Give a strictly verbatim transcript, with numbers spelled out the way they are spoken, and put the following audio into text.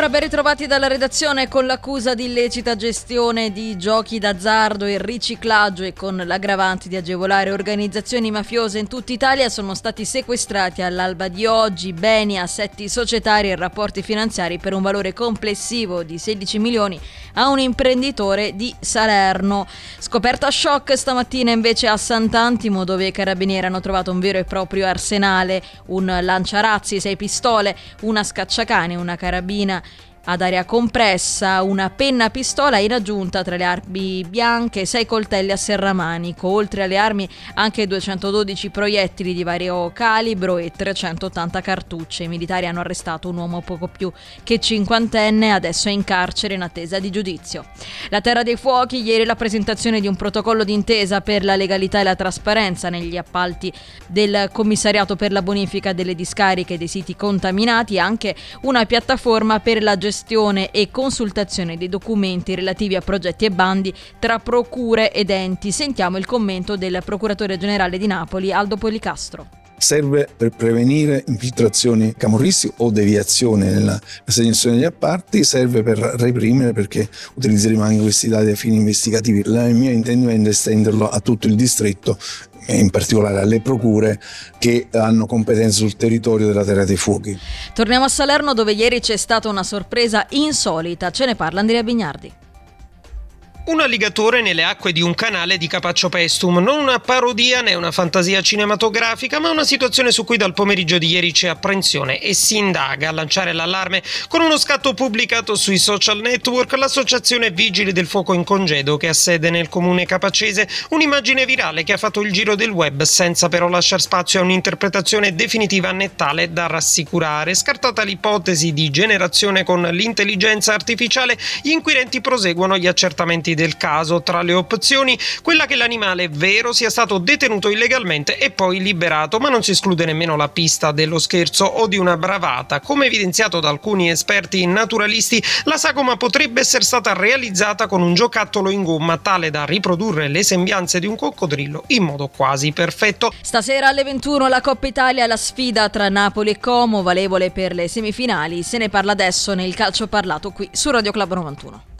Ancora ben ritrovati dalla redazione. Con l'accusa di illecita gestione di giochi d'azzardo e riciclaggio e con l'aggravante di agevolare organizzazioni mafiose in tutta Italia sono stati sequestrati all'alba di oggi beni, assetti societari e rapporti finanziari per un valore complessivo di sedici milioni a un imprenditore di Salerno. Scoperta shock stamattina invece a Sant'Antimo, dove i carabinieri hanno trovato un vero e proprio arsenale, un lanciarazzi, sei pistole, una scacciacane, una carabina ad aria compressa, una penna pistola in aggiunta tra le armi bianche, sei coltelli a serramanico, oltre alle armi anche duecentododici proiettili di vario calibro e trecentottanta cartucce. I militari hanno arrestato un uomo poco più che cinquantenne, adesso è in carcere in attesa di giudizio. La Terra dei Fuochi, ieri la presentazione di un protocollo d'intesa per la legalità e la trasparenza negli appalti del commissariato per la bonifica delle discariche dei siti contaminati, anche una piattaforma per la gestione gestione e consultazione dei documenti relativi a progetti e bandi tra procure ed enti. Sentiamo il commento del procuratore generale di Napoli, Aldo Policastro. Serve per prevenire infiltrazioni camorristiche o deviazioni nella assegnazione degli appalti, serve per reprimere, perché utilizzeremo anche questi dati ai fini investigativi. Il mio intendimento è estenderlo a tutto il distretto e in particolare alle procure che hanno competenza sul territorio della Terra dei Fuochi. Torniamo a Salerno, dove ieri c'è stata una sorpresa insolita. Ce ne parla Andrea Bignardi. Un alligatore nelle acque di un canale di Capaccio Paestum, non una parodia né una fantasia cinematografica, ma una situazione su cui dal pomeriggio di ieri c'è apprensione e si indaga. A lanciare l'allarme con uno scatto pubblicato sui social network l'associazione Vigili del Fuoco in Congedo, che ha sede nel comune capaccese, un'immagine virale che ha fatto il giro del web senza però lasciar spazio a un'interpretazione definitiva né tale da rassicurare. Scartata l'ipotesi di generazione con l'intelligenza artificiale, gli inquirenti proseguono gli accertamenti del caso. Tra le opzioni, quella che l'animale vero sia stato detenuto illegalmente e poi liberato, ma non si esclude nemmeno la pista dello scherzo o di una bravata. Come evidenziato da alcuni esperti naturalisti, la sagoma potrebbe essere stata realizzata con un giocattolo in gomma tale da riprodurre le sembianze di un coccodrillo in modo quasi perfetto. Stasera alle ventuno la Coppa Italia, la sfida tra Napoli e Como, valevole per le semifinali. Se ne parla adesso nel calcio parlato qui su Radio Club novantuno.